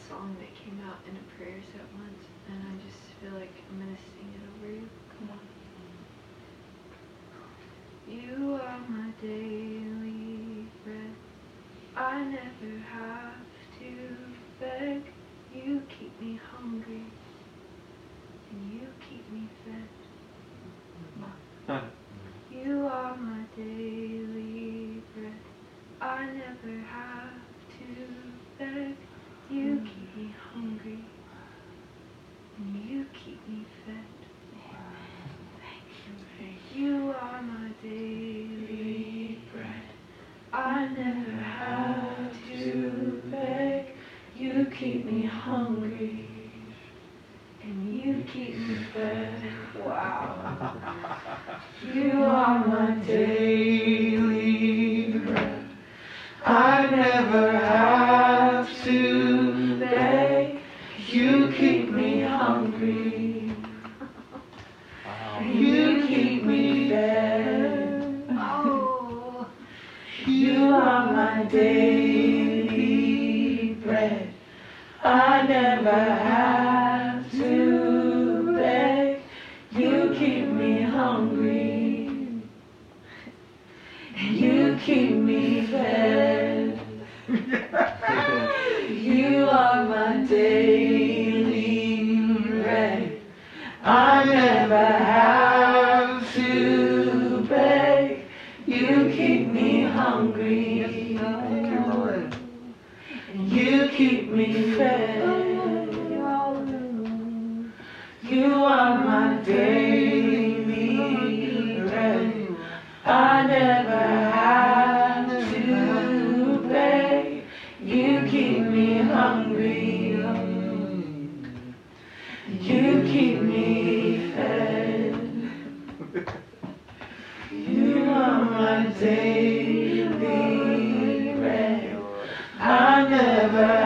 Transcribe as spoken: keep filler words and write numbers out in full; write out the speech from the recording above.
song that came out in a prayer set once, and I just feel like I'm gonna sing it over you. Come on. You are my daily bread. I never have to beg. You keep me hungry, and you keep me fed. You are my daily bread. I never have to beg. You keep me hungry, and you keep me fed. You are my daily bread. I never have to beg. You keep me hungry, and you keep me fed. Wow. You are my daily bread. I never have to beg. You keep me hungry. You keep me fed. Oh. You are my daily bread. I never have to beg. You keep me hungry. You keep me fed. You are my daily bread. I never have to beg. You keep me hungry. You keep me fed. You are my daily bread. I never have to beg. You keep me hungry. You keep me fed. You are my daily bread. I never